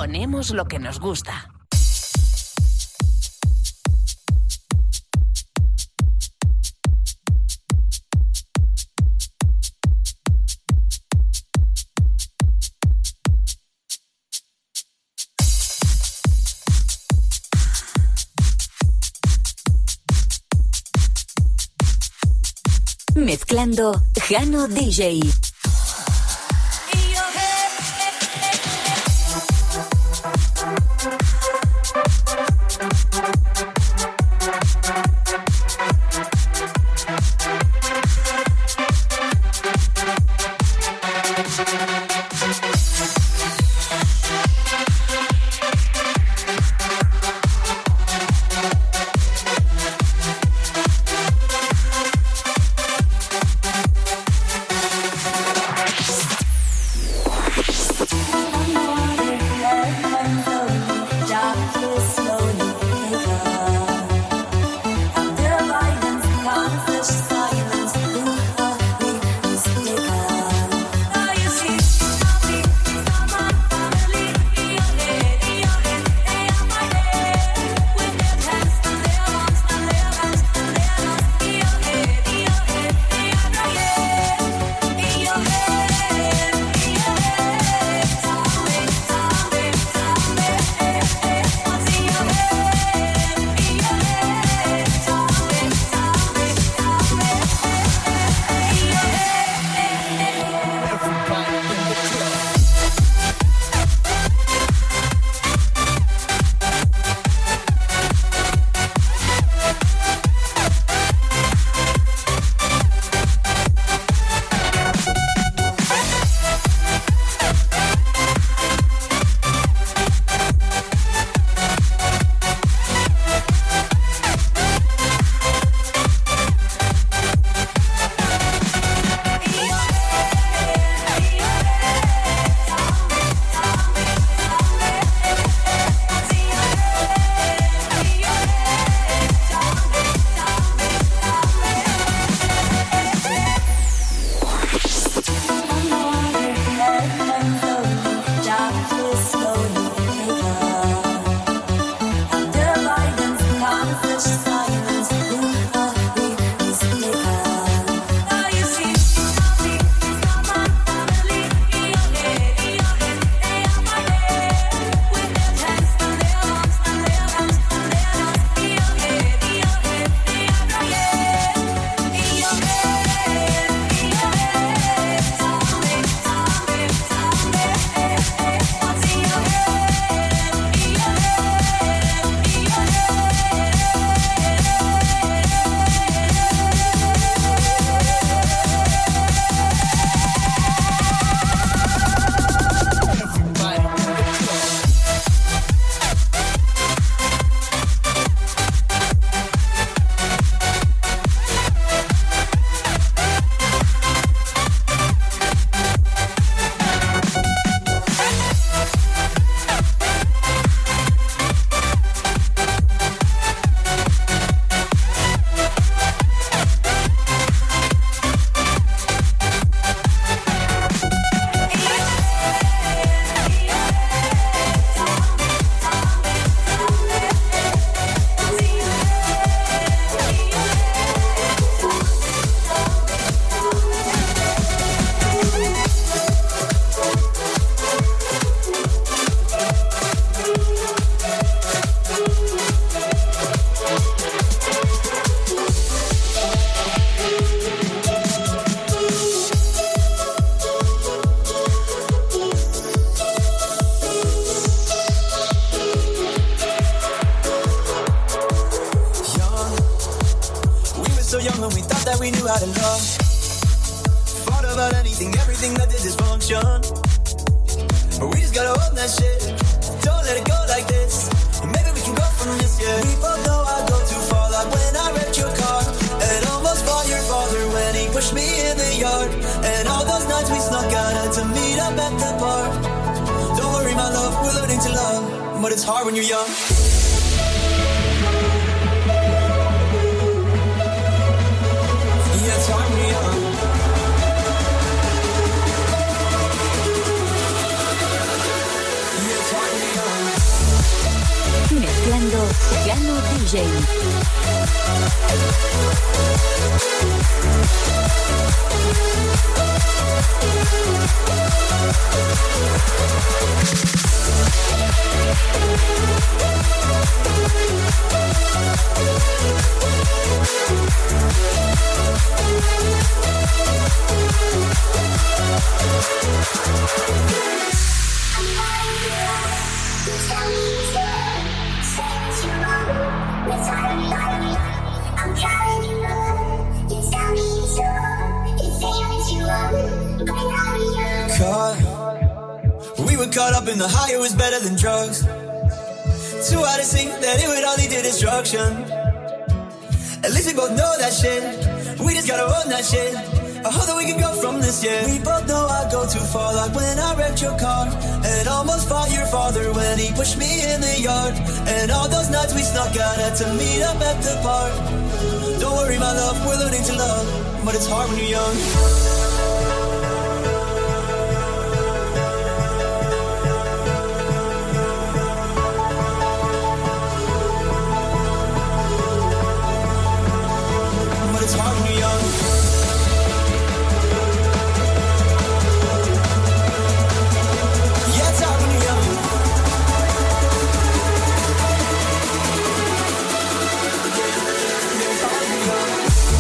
Ponemos lo que nos gusta. Mezclando Jano DJ. Turn me on. Mezclando Jano DJ. Caught up in the high, it was better than drugs. Too hard to see that it would all lead to destruction. At least we both know that shit. We just gotta own that shit. I hope that we can go from this, yeah. We both know I go too far, like when I wrecked your car and almost fought your father when he pushed me in the yard. And all those nights we snuck out had to meet up at the park. Don't worry, my love, we're learning to love, but it's hard when you're young. It's hard when you're young. Yeah, it's hard when you're young. It's hard when you're young.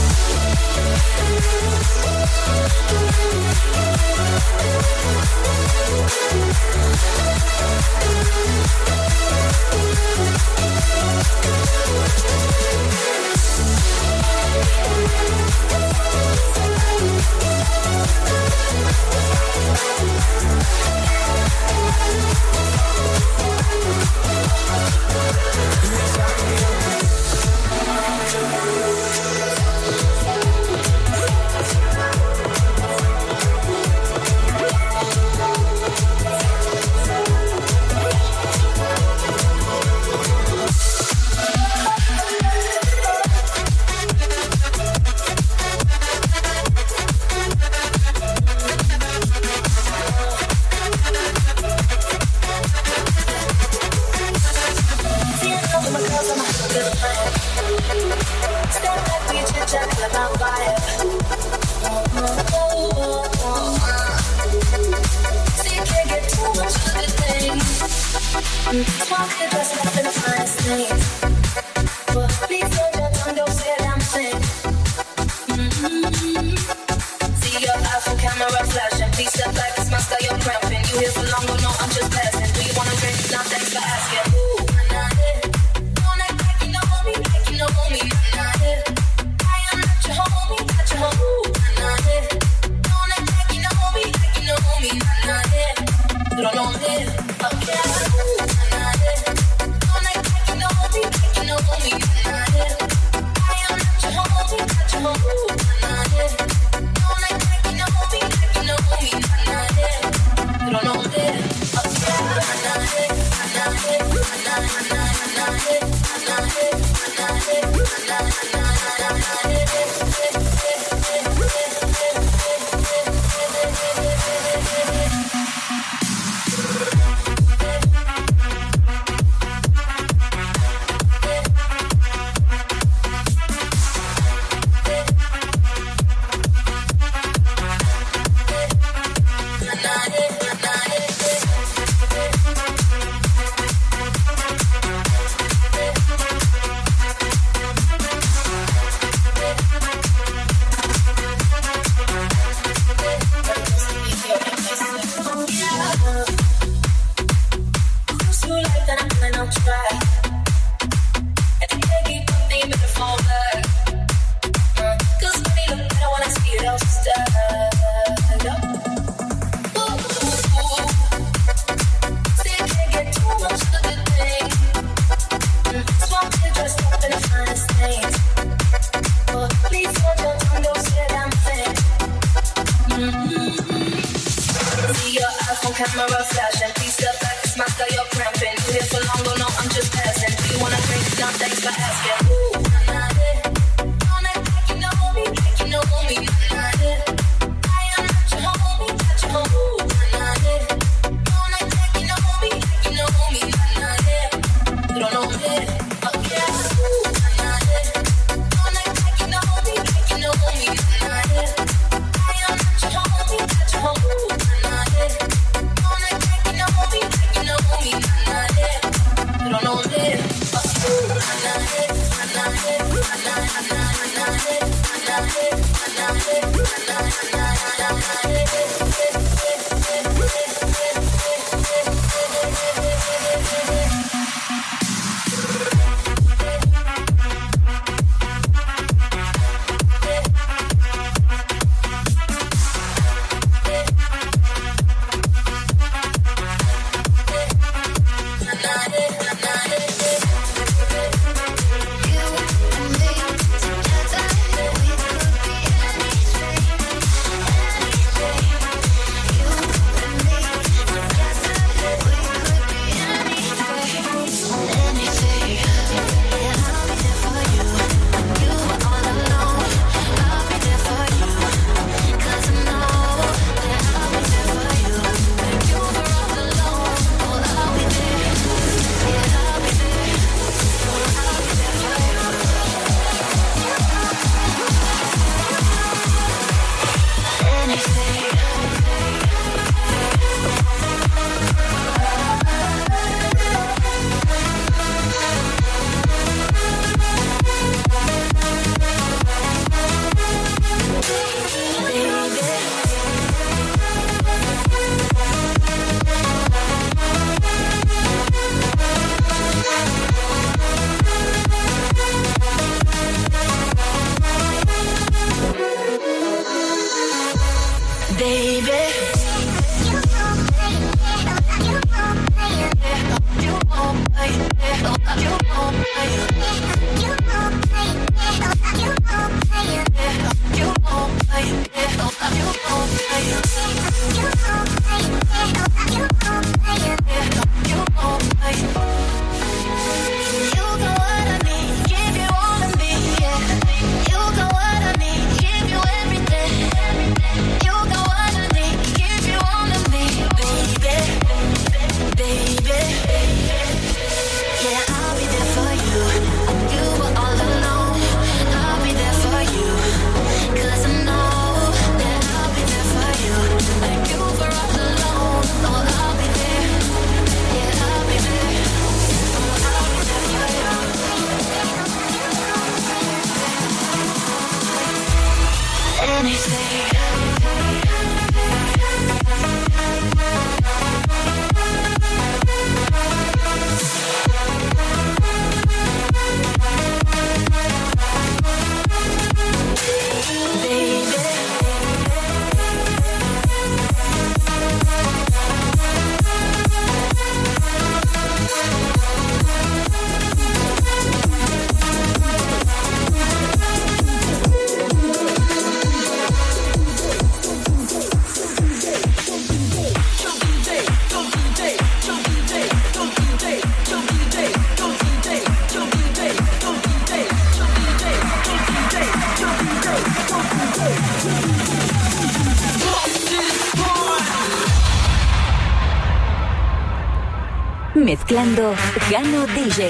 Camera flash and please step back, it's my style, you're cramping. You here for long, oh no, I'm just passing. Do you wanna drink? No, thanks for asking. Ooh, nah, don't act like you know me, like you know me. Nah, I am not your homie, not your homie. Ooh, nah, don't act like you know me, like you know me. Nah, you don't know me. Mezclando Gano DJ.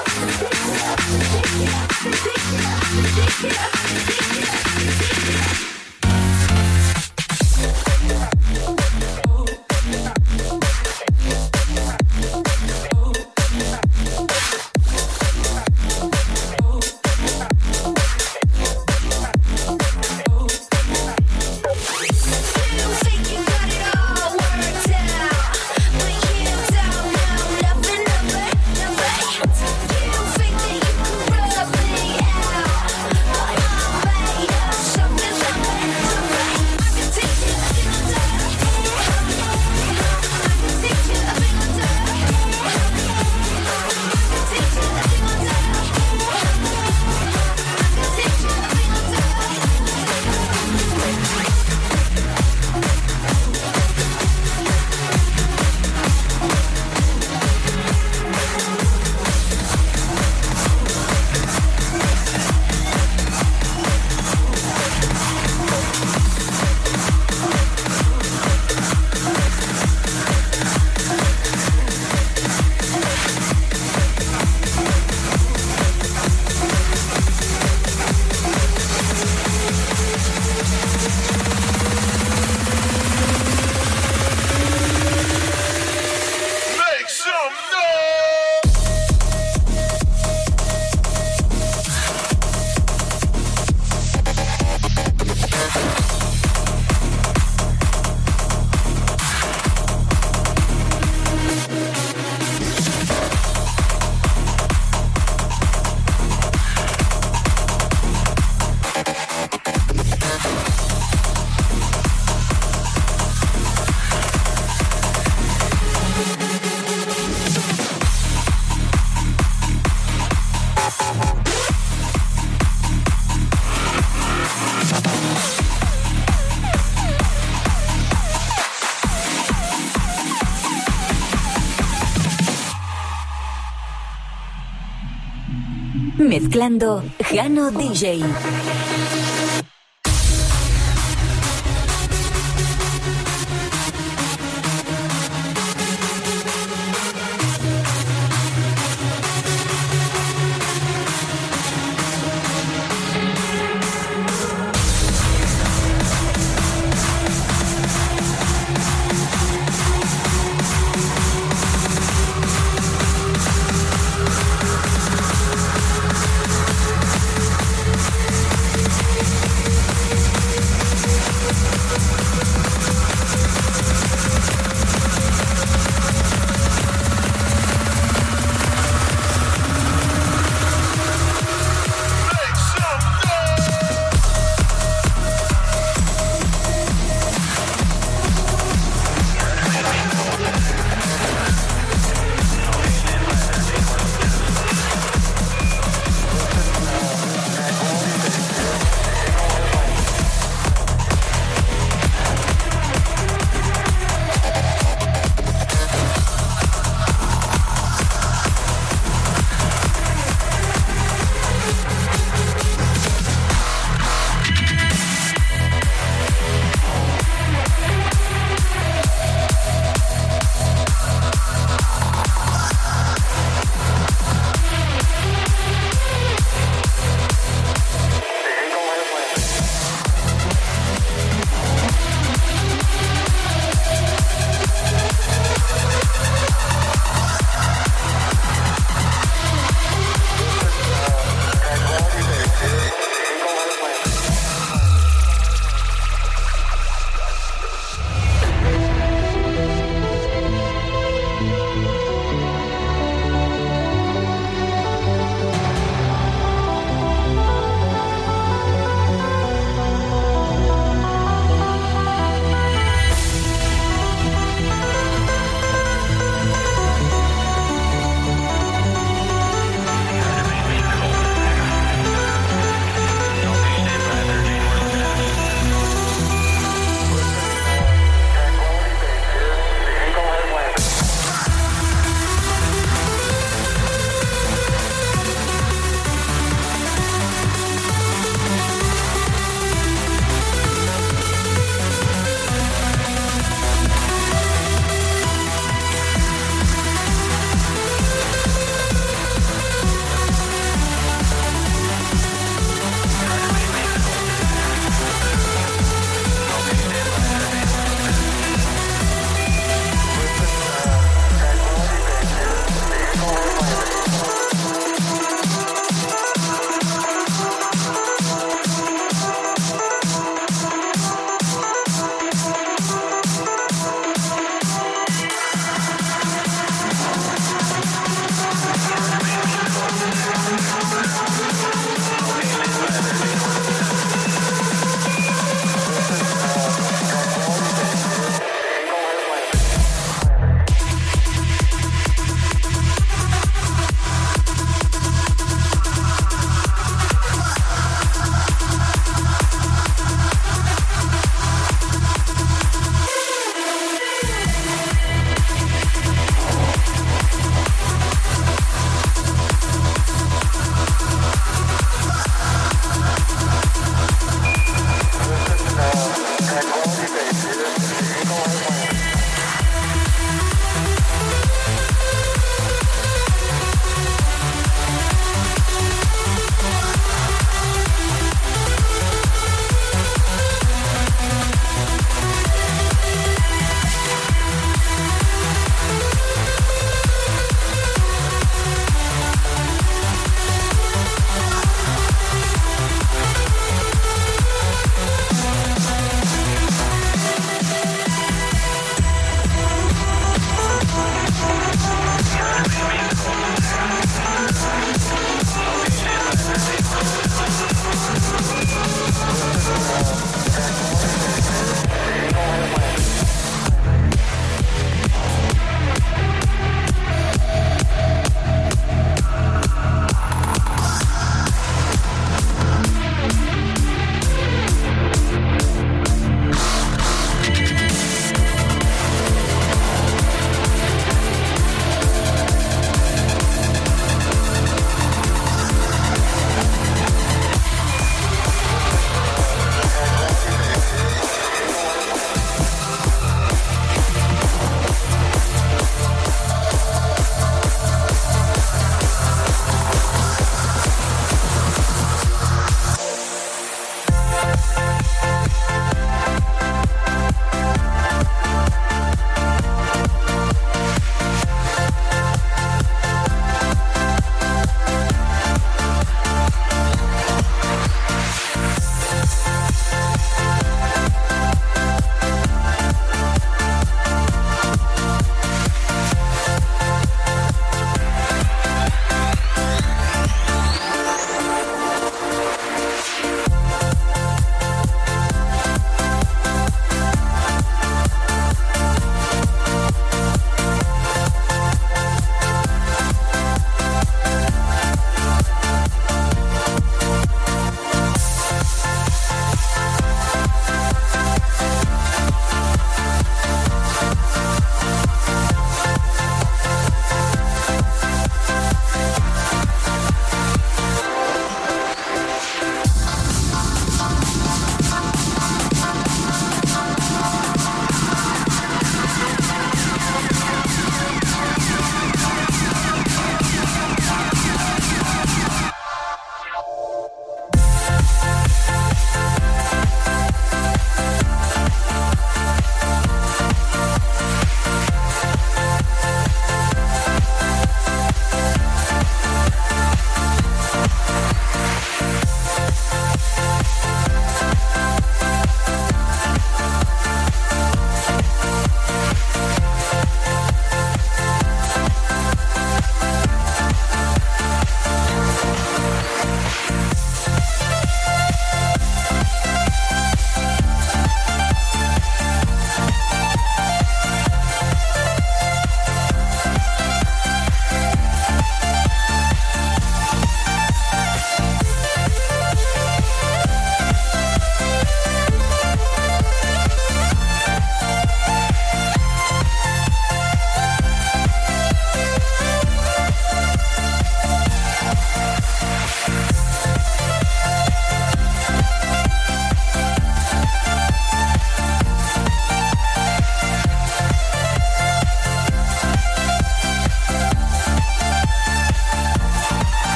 Mezclando Jano DJ.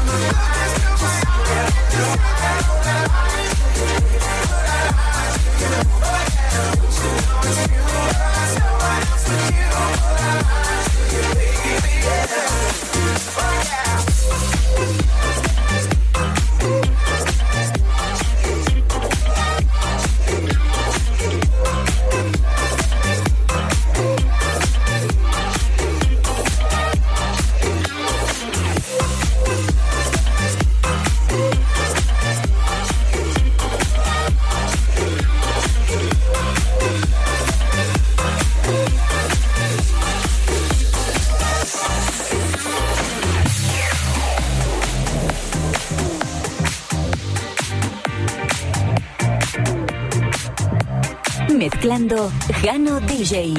Mezclando Jano DJ.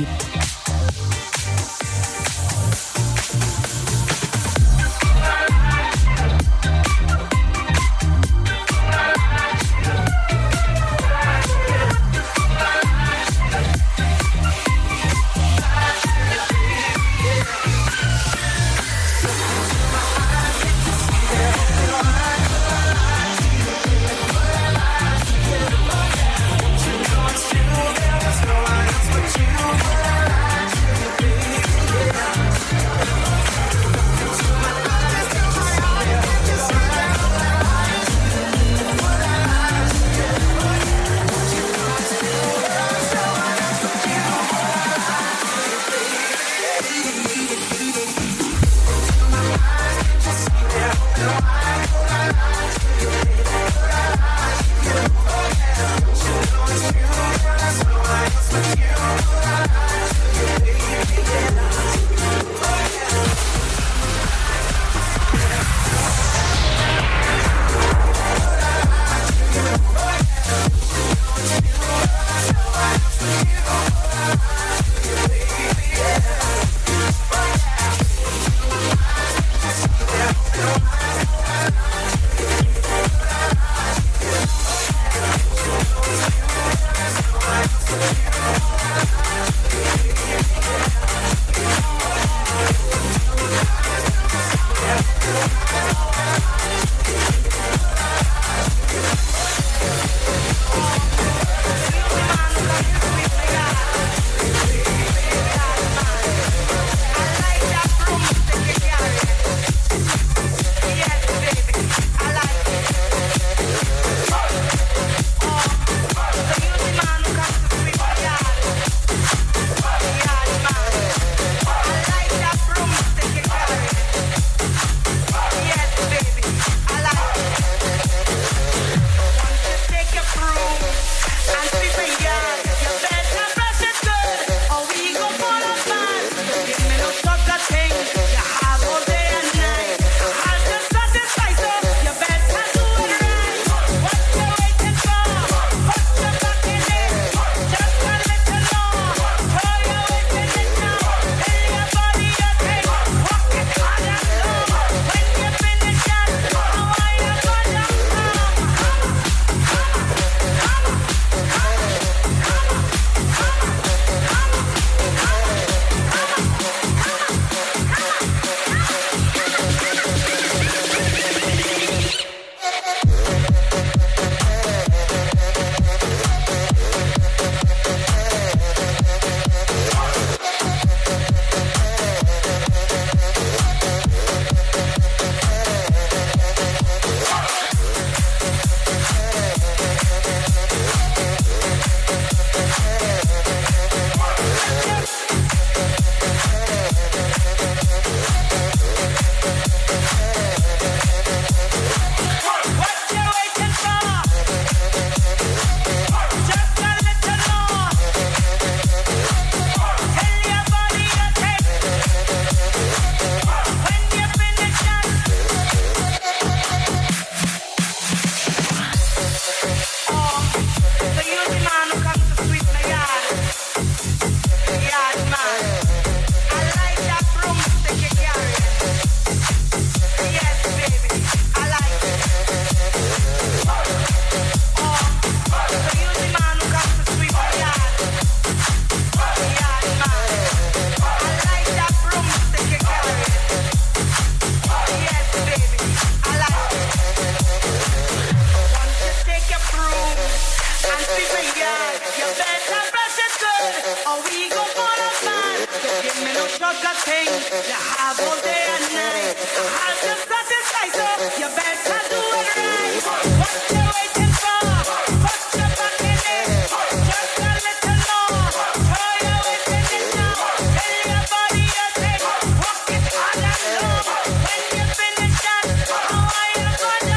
sugar thing you have all day and night. I'll just satisfy, so you better do it right. What you waiting for? Put your back in it. Just a little more. Throw your weight in it now. Tell your body your thing. Walk it hard and long. When you finish that, how are you gonna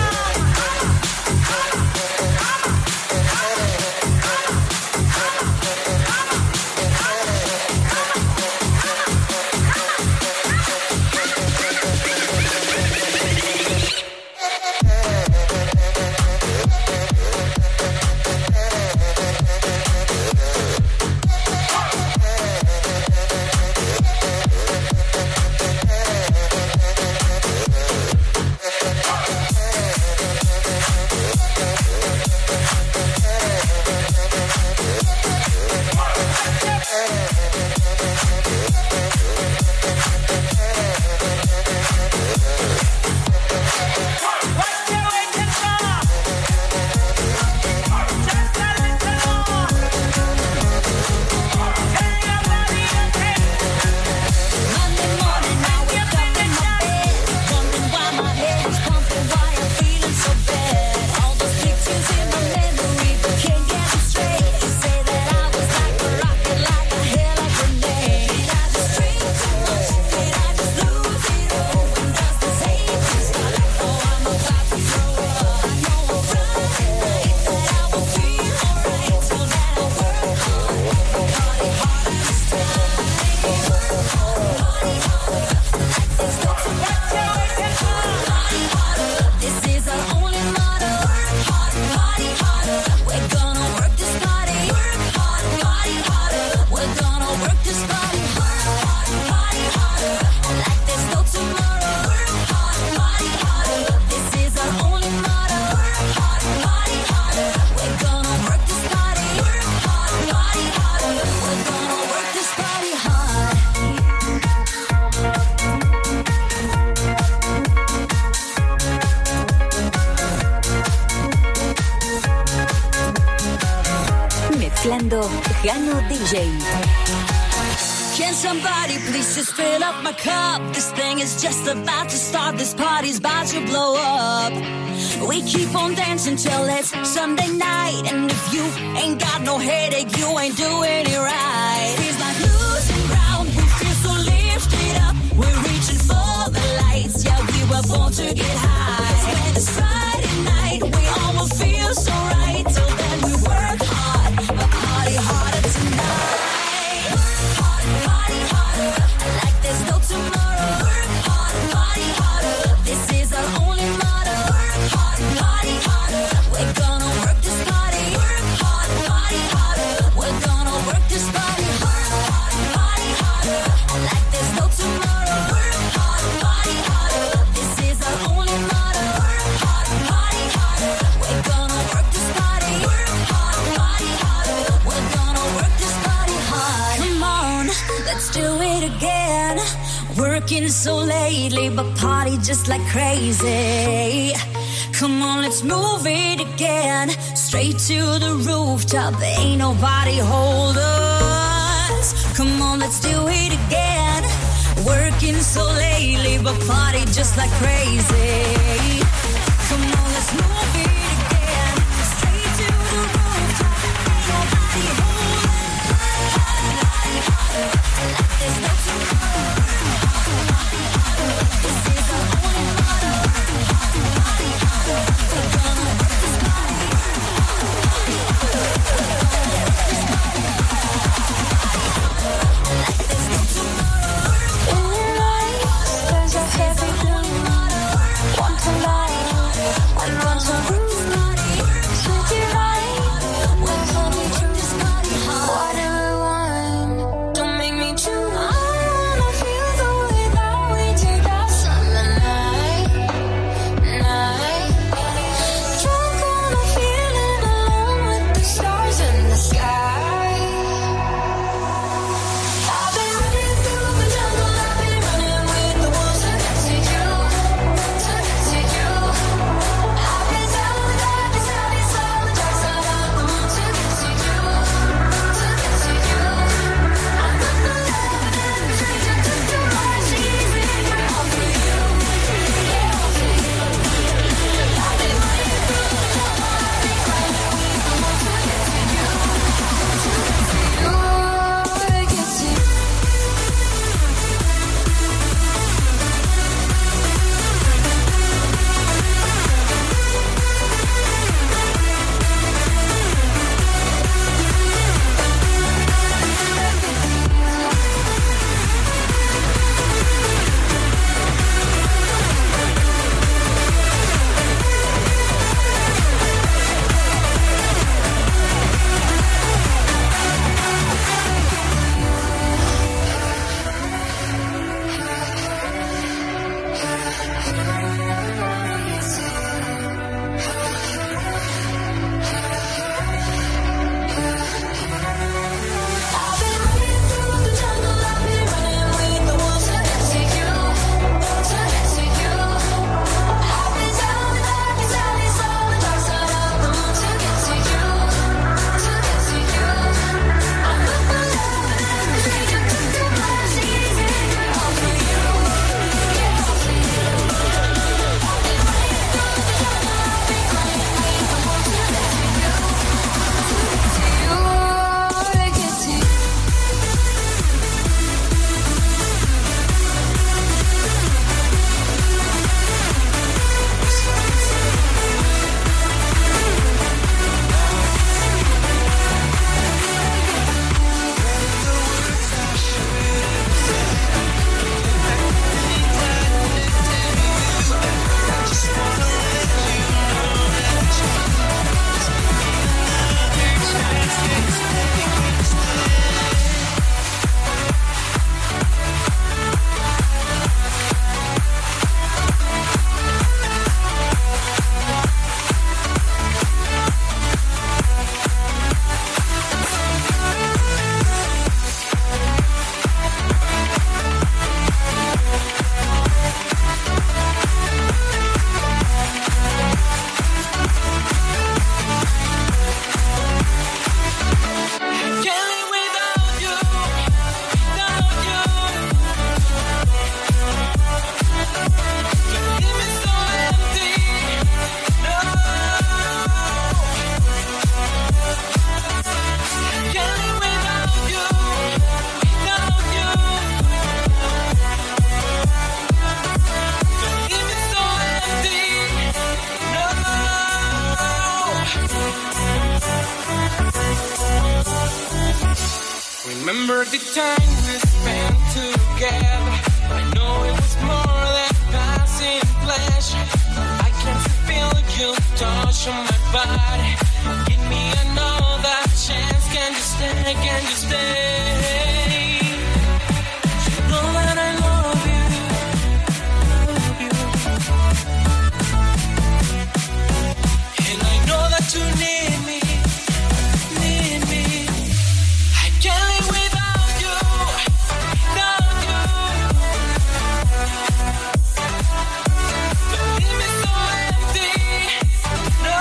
Jano DJ. Can somebody please just fill up my cup? This thing is just about to start. This party's about to blow up. We keep on dancing till it's Sunday night. And if you ain't got no headache, you ain't doing it right. Feels like losing ground. We feel so lifted up. We're reaching for the lights. Yeah, we were born to get high. When it's Friday night, we all will feel so right. Till then we work hard, but party harder tonight. Party harder, like there's no tomorrow. Work hard, party harder. This is our only motto. Work hard, party harder. We're gonna work this party. Work hard, party harder. We're gonna work this party. Work hard, party harder. Like there's no tomorrow. Work hard, party harder. This is our only motto. Work hard, party harder. We're gonna work this party. Work hard, party harder. We're gonna work this party hard. Come on, let's do it again. Working so lately, but party just like crazy. Come on, let's move it again. Straight to the rooftop, ain't nobody hold us. Come on, let's do it again. Working so lately, but party just like crazy. Come on, let's move it again. Straight to the rooftop, ain't nobody hold us. Like there's no tomorrow. This is our only motto. We're gonna work this party. Like there's no tomorrow. In your eyes, there's a heavy glow. Want to Remember the time we spent together. I know it was more than passing pleasure. I can feel your touch on my body. Give me another chance. Can you stay? Can you stay? You know that I love you. Love you. And I know that you need me. Need me. I can't live without you. Without you. Don't leave me so empty. No.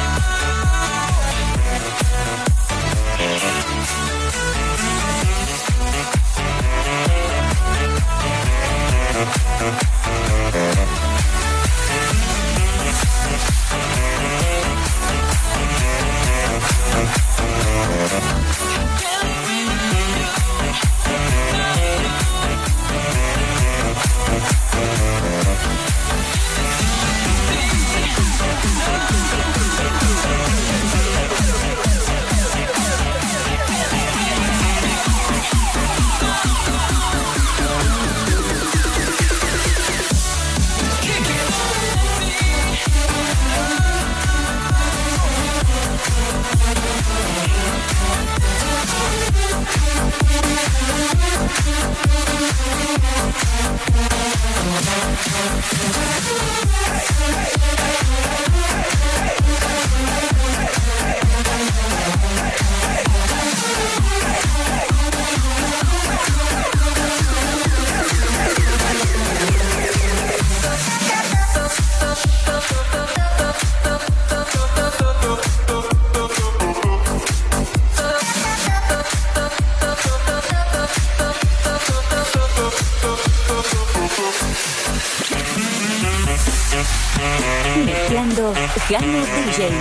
Mezclando Jano DJ.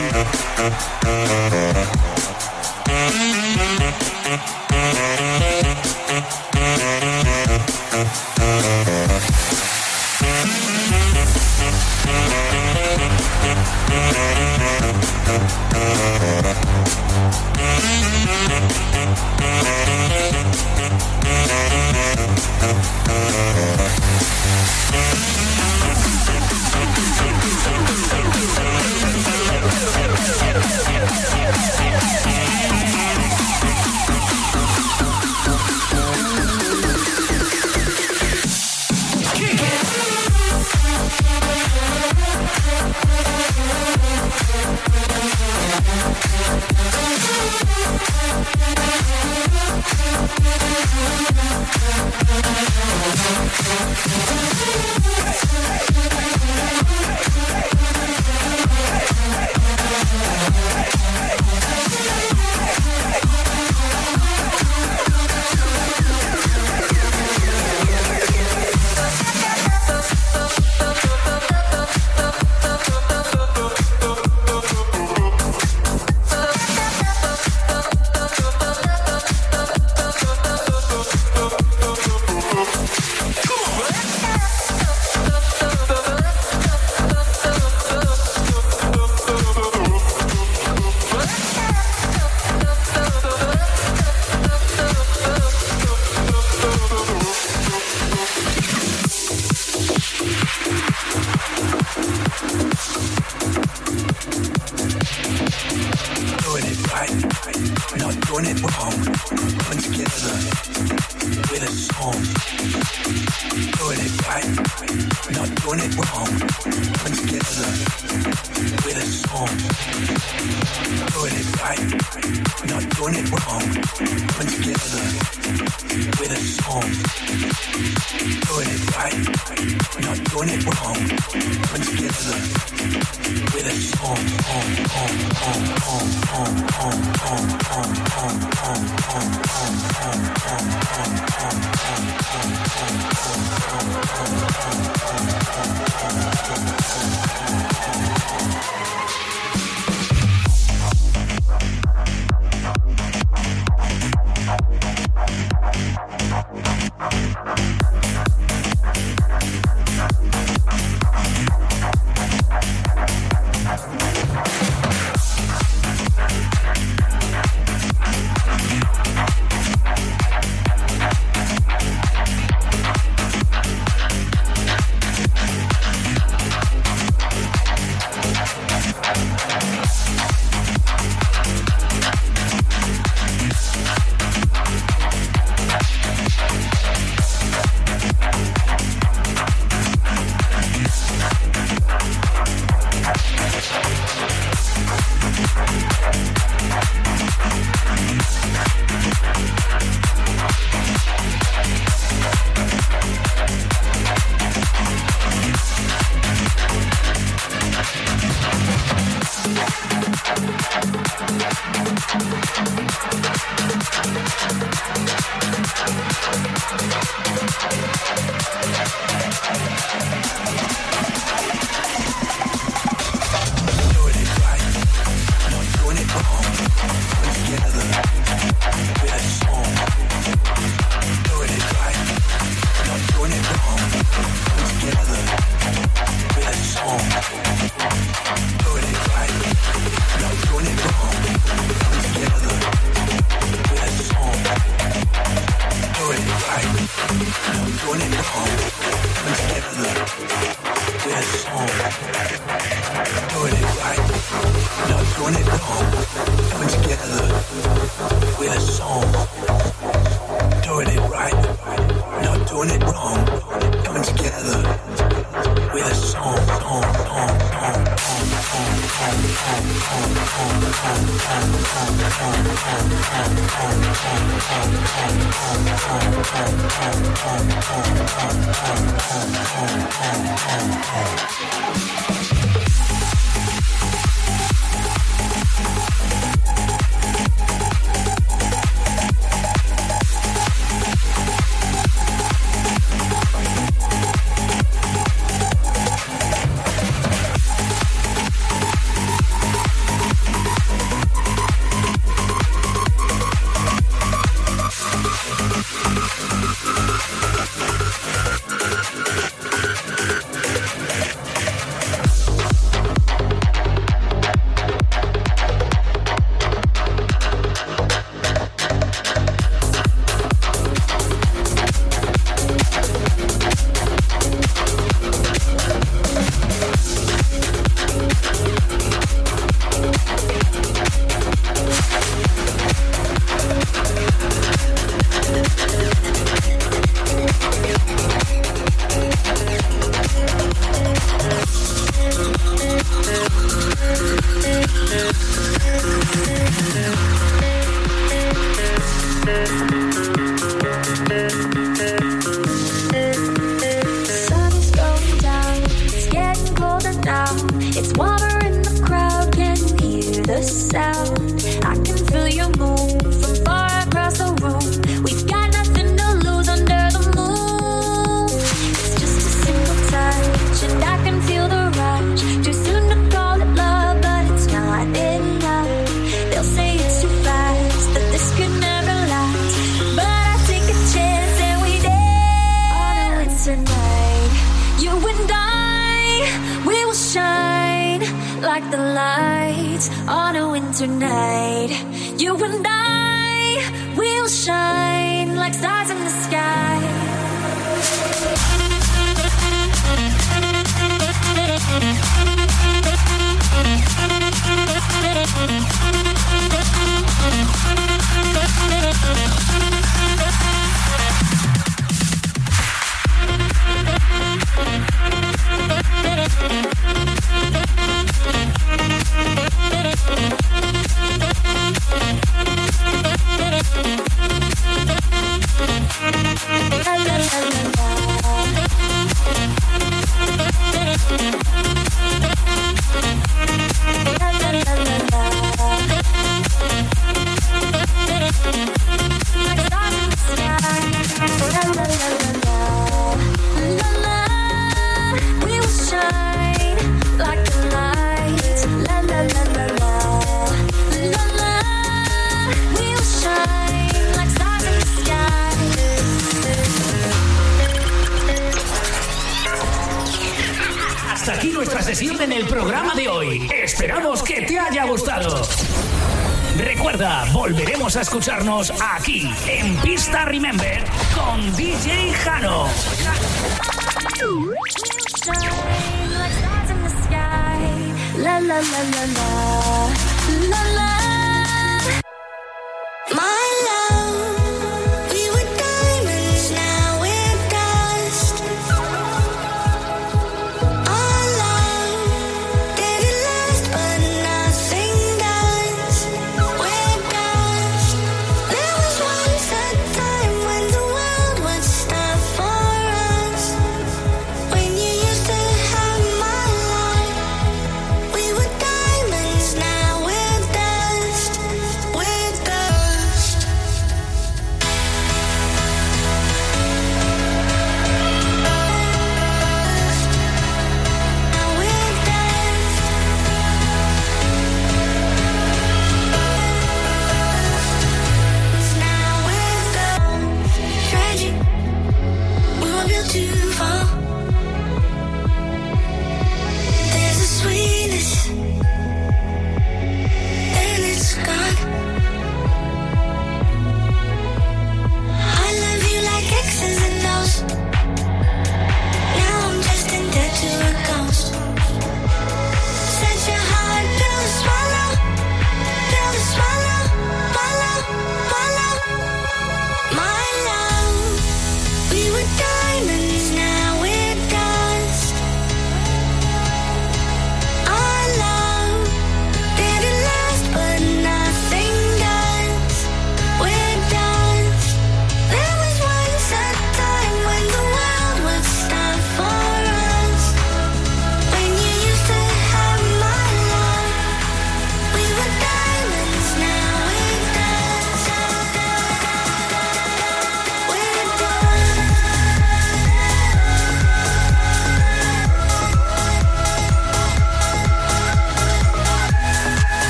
Volveremos a escucharnos aquí en Pista Remember con DJ Jano. La la la la la la la. My love, we were diamonds, now we're dust. Our love didn't last, but nothing does. We're dust. There was once a time when the world would stop for us. When you used to have my life, we were diamonds, now we're dust.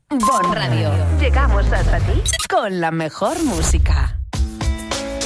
Bon Radio. Llegamos hasta ti con la mejor música.